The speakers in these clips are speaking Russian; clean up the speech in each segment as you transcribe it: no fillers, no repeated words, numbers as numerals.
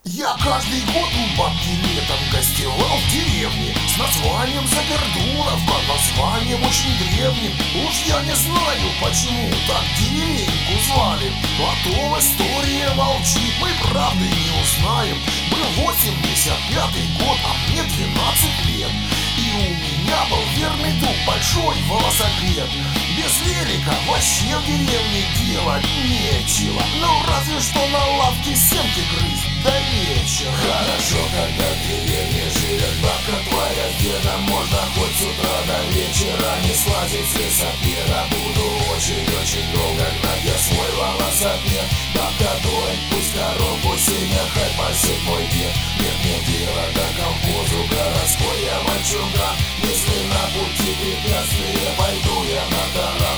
Я каждый год у бабки летом гостевал в деревне с названием Загордуновка, названием очень древним. Уж я не знаю, почему так деревеньку звали. Потом история молчит, мы правды не узнаем. Был 85-й год, а мне 12 лет. И у меня был верный друг, большой велосипед. Без велика вообще в деревне делать нечего. Ну разве что на лавке семки грызть до вечера. Хорошо, когда в деревне живет бабка твоя с дедом. Можно хоть с утра до вечера не слазить с лесопеда. Буду очень-очень долго гнать я свой велосипед. Бабка доит, пусть коровку сеня, хоть пасет мой дед. Нет мне дела до колхозу, городской я мальчуган. Если на пути препятствия, пойду я на таран.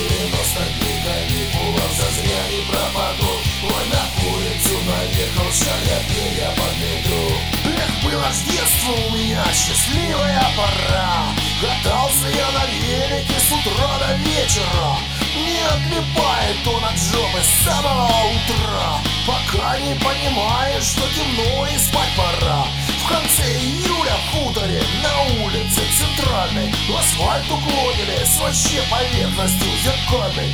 90 дней каникулов зазря не пропаду. Ой, на курицу наехал, ща я перья подмету. Эх, было ж детство у меня, счастливая пора. Катался я на велике с утра до вечера. Не отлипает он от жопы с самого утра. Пока не понимаешь, что темно и спать пора. В конце июля в хуторе на улице центральной в асфальт угодили с вообще поверхностью зеркальной.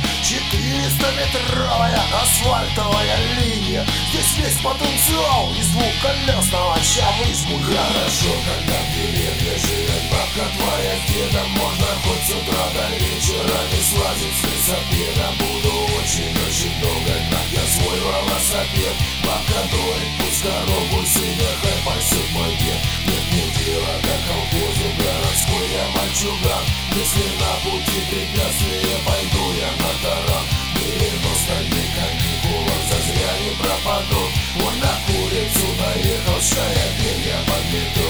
400-метровая асфальтовая линия. Здесь весь потенциал из двухколесного ща вызьму. Хорошо, когда в деревне живет бабка твоя с дедом. Можно хоть с утра до вечера не слазить с лесопеда. Буду очень-очень долго гнать я свой велосипед. Бабка доит, пусть корову сеня, хоть пасет мой дед. Нет мне дела до колхозу, городской я мальчуган. Если на пути препятствия, пойду я на таран. 90 дней каникулов зазря не пропаду. Ой, на курицу наехал, ща я перья подмету.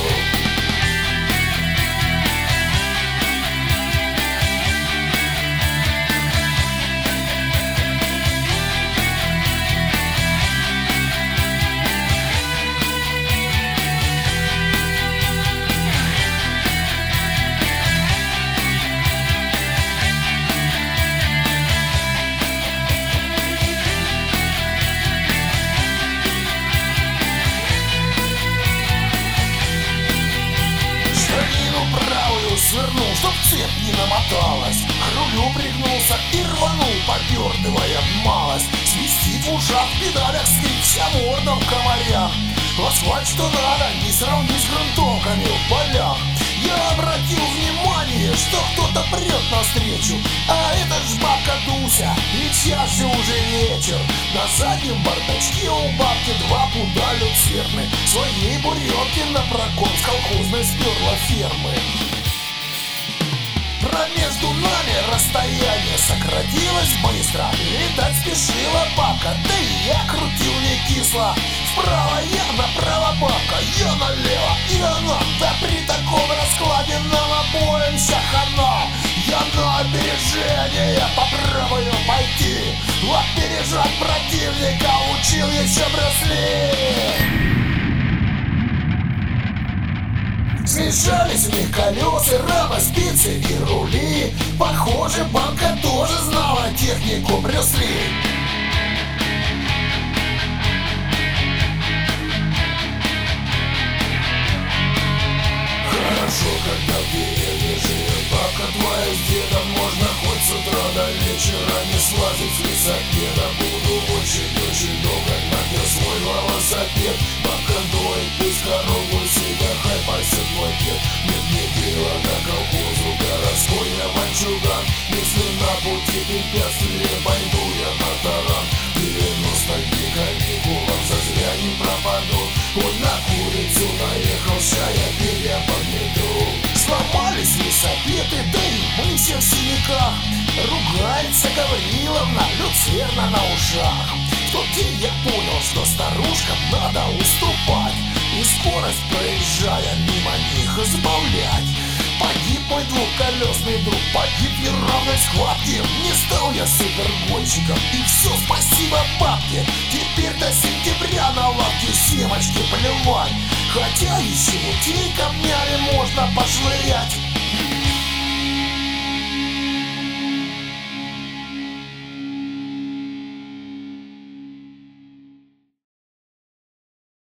Свернул, чтоб цепь не намоталась. К рулю пригнулся и рванул, попердывая малость. Свистит в ушах, в педалях скрип, вся морда в комарях. Асфальт что надо, не сравнить с грунтовками в полях. Я обратил внимание, что кто-то прет навстречу. А это ж бабка Дуся, и час же уже вечер. На заднем бардачке у бабки 2 пуда люцерны. Своей буренки на прокол с колхозной сперла фермы. Между нами расстояние сократилось быстро. Видать, спешила бабка, да и я крутил не кисло. Вправо я, направо бабка, я налево и она. Да при таком раскладе нам обоим вся хана. Я на опережение попробую пойти. Опережать противника учил еще браслет. Смешались в них колеса, рама, спицы и рули. Похоже, бабка тоже знала технику Брюс Ли. Хорошо, когда в деревне живет бабка твоя с дедом. Можно хоть с утра до вечера не слазить с лесопеда. Буду очень-очень долго гнать я свой велосипед. Бабка доит, пусть корову сеня, хоть пасет мой дед. Нет мне дела до колхозу, городской я мальчуган. Если на пути препятствия, пойду я на таран. 90 дней каникулов зазря не пропаду. Ой, на курицу наехал, ща я перья подмету. Сломались лесопеды, да и мы все в синяках. Ругается Гавриловна, люцерна на ушах. В тот день я понял, что старушкам надо уступать и скорость, проезжая мимо них, избавлять. Погиб мой двухколесный друг, погиб в неравной схватке. Не стал я супергонщиком, и все, спасибо бабке. Теперь до сентября на лавке семечки плевать. Хотя еще мутей камнями можно пошвырять.